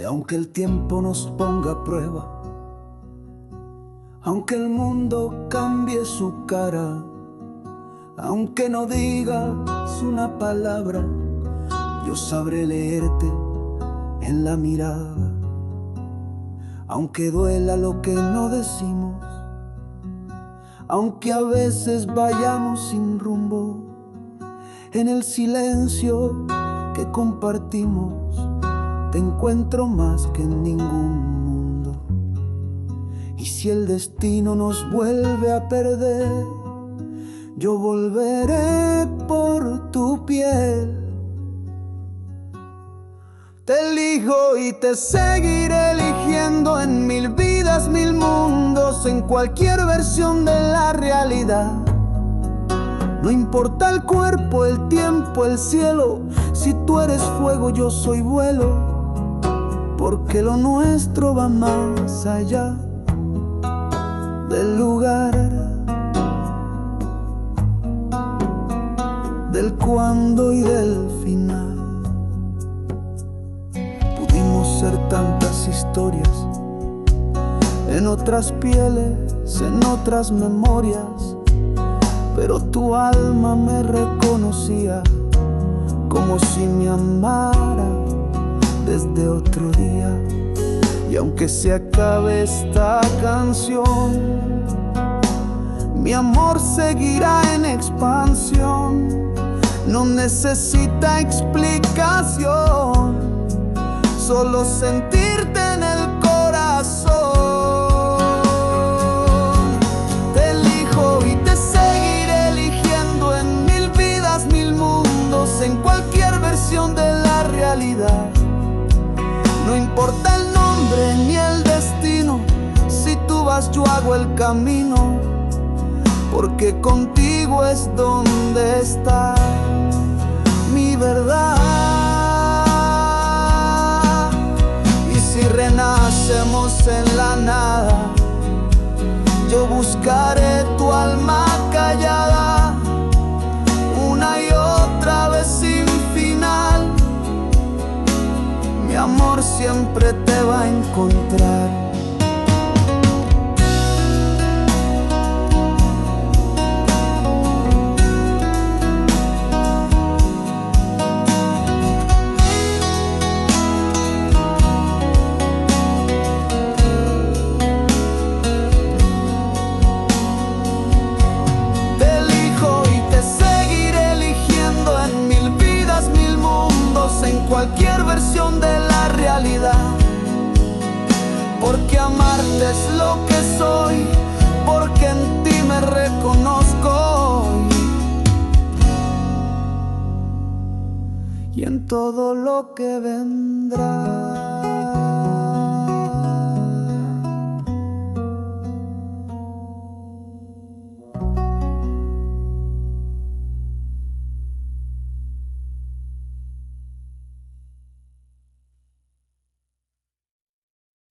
aunque el tiempo nos ponga a prueba, aunque el mundo cambie su cara, aunque no digas una palabra, yo sabré leerte en la mirada. Aunque duela lo que no decimos, aunque a veces vayamos sin rumbo, en el silencio que compartimos te encuentro más que en ningún mundo. Y si el destino nos vuelve a perder, yo volveré por tu piel. Te elijo y te seguiré eligiendo en mil vidas, mil mundos, en cualquier versión de la realidad. No importa el cuerpo, el tiempo, el cielo, si tú eres fuego, yo soy vuelo, porque lo nuestro va más allá del lugar, del cuándo y del final. Pudimos ser tantas historias en otras pieles, en otras memorias, pero tu alma me reconocía como si me amara desde otro día. Y aunque se acabe esta canción, mi amor seguirá en expansión. No necesita explicación, solo sentirte en el corazón. Te elijo y te seguiré eligiendo en mil vidas, mil mundos, en cualquier versión de la realidad. No importa el nombre ni el destino, si tú vas yo hago el camino, porque contigo es donde está mi verdad. Y si renacemos en la nada, yo buscaré tu alma callada, una y otra vez sin final. Mi amor siempre te va a encontrar. Cualquier versión de la realidad, porque amarte es lo que soy, porque en ti me reconozco y en todo lo que vendrá.